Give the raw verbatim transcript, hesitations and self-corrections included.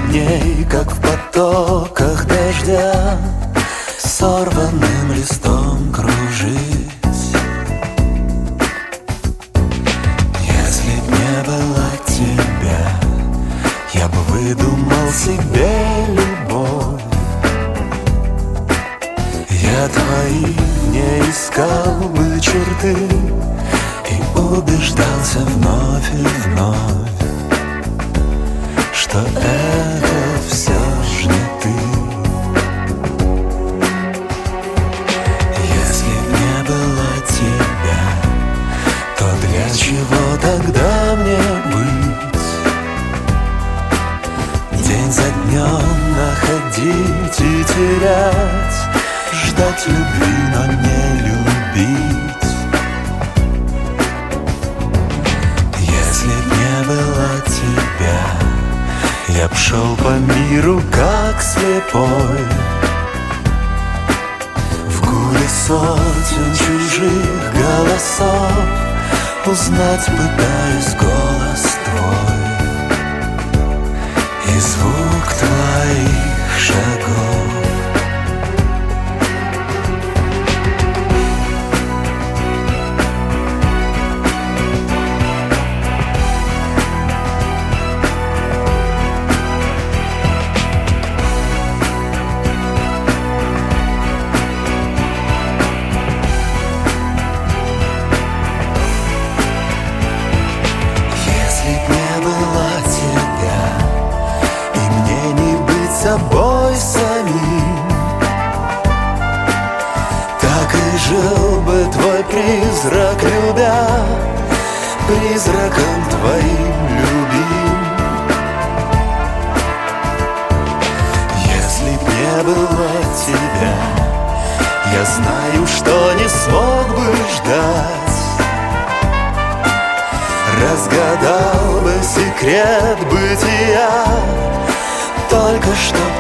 дней, как в потоках дождя, сорванным листом кружить. Если б не было тебя, я бы выдумал себе любовь. Я твои не искал бы черты и убеждался вновь и вновь, что это все ж не ты. Если б не было тебя, то для чего тогда мне быть? День за днем находить и терять, ждать любви, но не любить. Если б не было тебя, я б шел по миру как слепой, в гуле сотен чужих голосов узнать пытаюсь голос твой и звук твоих шагов. Собой самим, так и жил бы твой призрак, любя, призраком твоим любим. Если б не было тебя, я знаю, что не смог бы ждать, разгадал бы секрет бытия, только что